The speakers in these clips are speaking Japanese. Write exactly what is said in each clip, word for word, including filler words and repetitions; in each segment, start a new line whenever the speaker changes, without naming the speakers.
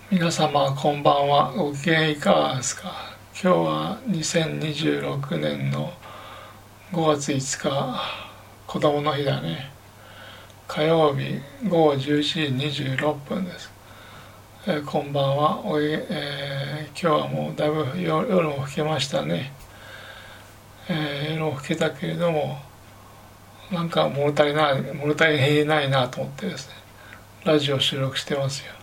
皆様こんばんは。ご機嫌いかがですか。今日はにせんにじゅうろくねんのごがついつか、子供の日だね。火曜日ごごじゅういちじにじゅうろっぷんです。えー、こんばんは。おい、えー、今日はもうだいぶ夜も更けましたね。えー、夜も更けたけれども、なんか物足りない物足りないなと思ってですね、ラジオ収録してますよ。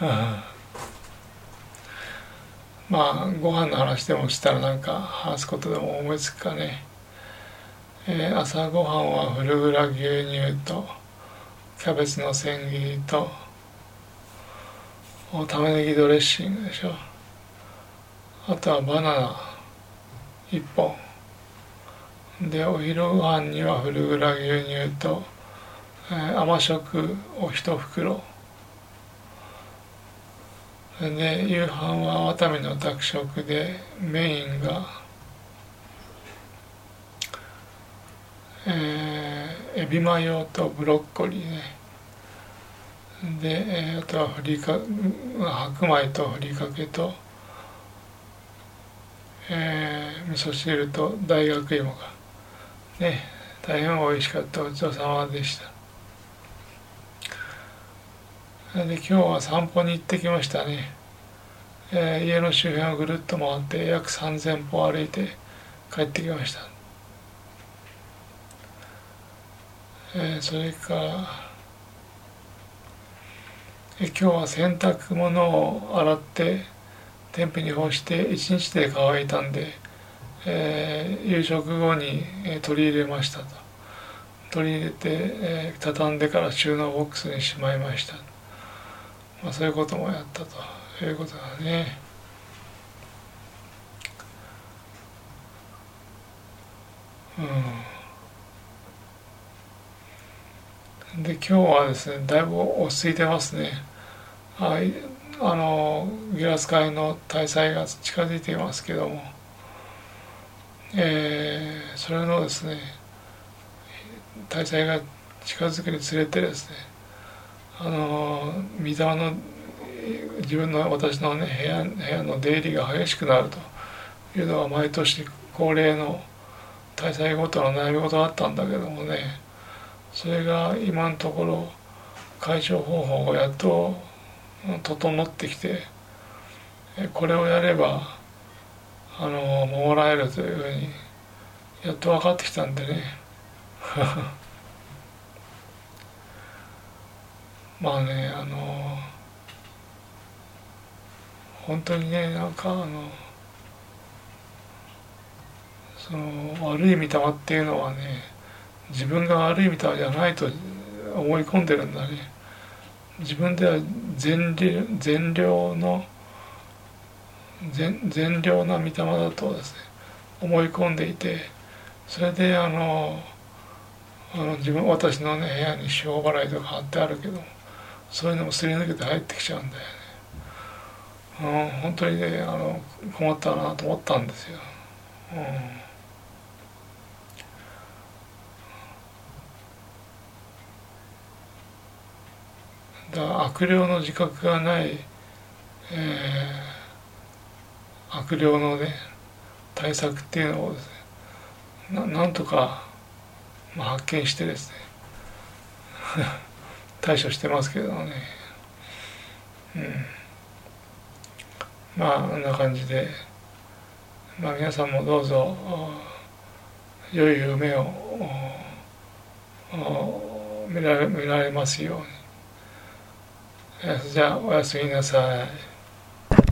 まあご飯の話でもしたらなんか話すことでも思いつくかね。えー、朝ごはんはフルグラ牛乳とキャベツの千切りと玉ねぎドレッシングでしょ。あとはバナナいっぽんで、お昼ご飯にはフルグラ牛乳と、えー、甘食を一袋で、夕飯はワタミの宅食で、メインがえー、エビマヨとブロッコリーね。で、えー、あとはふりか白米とふりかけと、えー、味噌汁と大学芋がね、大変美味しかった。ごちそうさまでした。で、今日は散歩に行ってきましたね。えー、家の周辺をぐるっと回って約さんぜんぽ歩いて帰ってきました。えー、それからえ今日は洗濯物を洗って天日に干していちにちで乾いたんで、えー、夕食後に、えー、取り入れましたと。取り入れて、えー、畳んでから収納ボックスにしまいました。まあ、そういうこともやったということだね。うん。で、今日はですね、だいぶ落ち着いてますね。はい、あのギラス会の大祭が近づいていますけども、えー、それのですね、大祭が近づくにつれてですね、あの御霊の自分の私のね部屋部屋の出入りが激しくなるというのが毎年恒例の大祭ごとの悩み事だったんだけどもね、それが今のところ解消方法がやっと整ってきて、これをやればあの守られるというふうにやっと分かってきたんでね。まあね、あの本当にね、なんかあのその悪い御霊っていうのはね、自分が悪い御霊じゃないと思い込んでるんだね。自分では善良善良の善善良な御霊だとですね思い込んでいて、それであのあの自分私のね部屋に司法払いとか貼ってあるけども、そういうのもすり抜けて入ってきちゃうんだよね。うん、本当にね、あの困ったなと思ったんですよ。うん、だから悪霊の自覚がない、えー、悪霊のね対策っていうのをですね、ななんとか、まあ、発見してですね対処してますけどね。うん、まあこんな感じで、まあ、皆さんもどうぞ良い夢を見られ、見られますように。じゃあおやすみなさい。